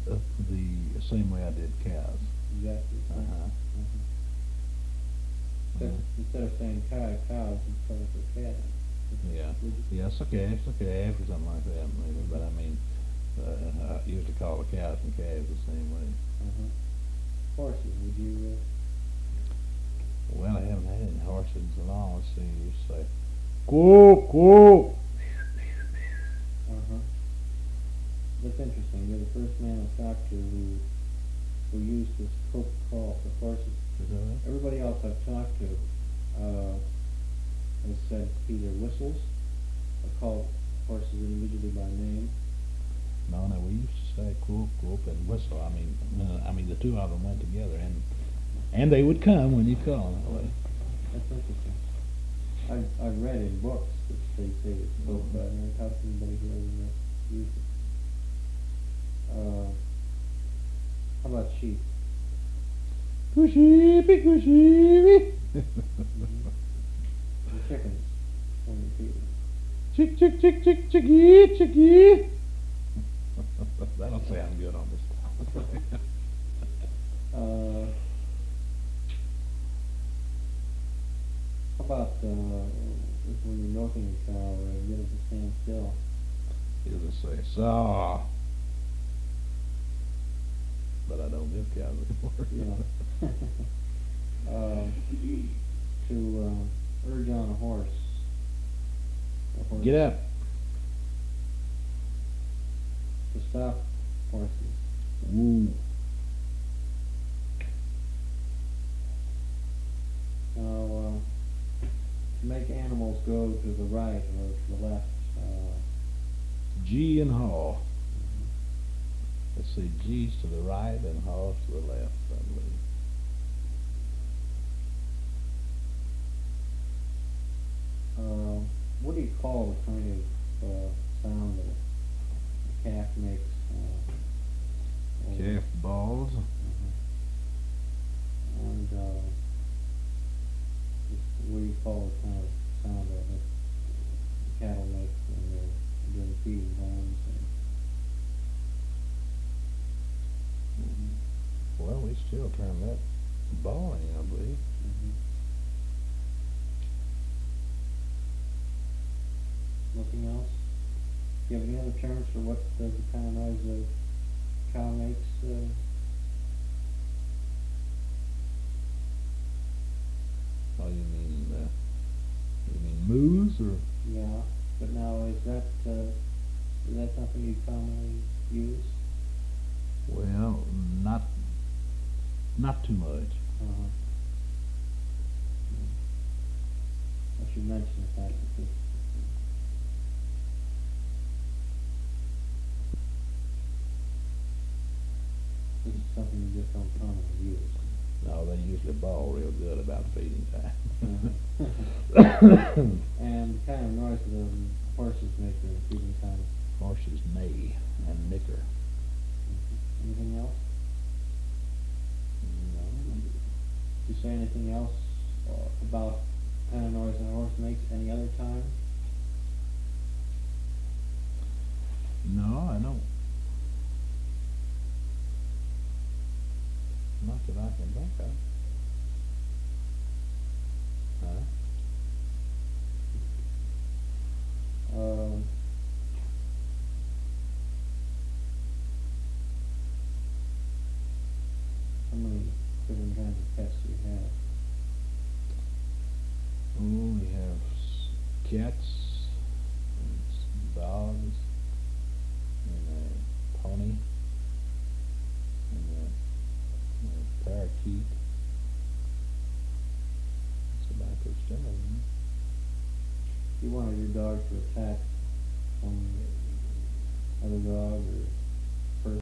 The same way I did cows. Exactly. Uh-huh. Instead of saying cows, you call it for cat. Yeah. Yeah, it's a calf or something like that, maybe. But I mean, I usually call the cows and calves the same way. Uh-huh. Horses, would you? Well, I haven't had any horses in so long. Let's see. You say, "Quack, quack." Uh-huh. That's interesting. You're the first man I've talked to who used this croak call for horses. Is that right? Everybody else I've talked to has said either whistles or called horses individually by name. No, no, we used to say "quack, quack" and whistle. I mean, the two of them went together, and they would come when you call them that way. That's interesting. I've read in books that they say it's croak, but I never talked to anybody who ever used it. How about sheep? Sheepy, sheepy. And chickens when you feed them. Chick, chick, chick, chick, chickie, chickie. That'll sound good on this. How about when you're milking a cow or get it to stand still? He'll just say, saw. But I don't milk cows anymore. Yeah. To urge on a horse. Get up. To stop horses. Woo. Now, to make animals go to the right or to the left. G and haw. Let's see, G's to the right and haw's to the left, I believe. What do you call the kind of sound that a calf makes? Calf balls. And what do you call the kind of sound that the cattle make when they're doing feeding times? Well, we still term that bawling, I believe. Nothing else? Do you have any other terms for what the kind of noise a cow makes? Oh, you mean moos or? Yeah, but now is that something you commonly use? Well, not too much. Uh-huh. I should mention the fact that this is something you just don't commonly use. No, they usually bawl real good about feeding time. And the kind of noise the horses make during feeding time. Horses neigh and nicker. Anything else? No. Did you say anything else about the kind of noise a horse makes any other time? No, I don't. Not that I can think of. Huh? How many different kinds of pets do you have? Oh, we have cats, and dogs, and a pony, and a parakeet. That's about the extent of them. If you wanted your dog to attack some other dog or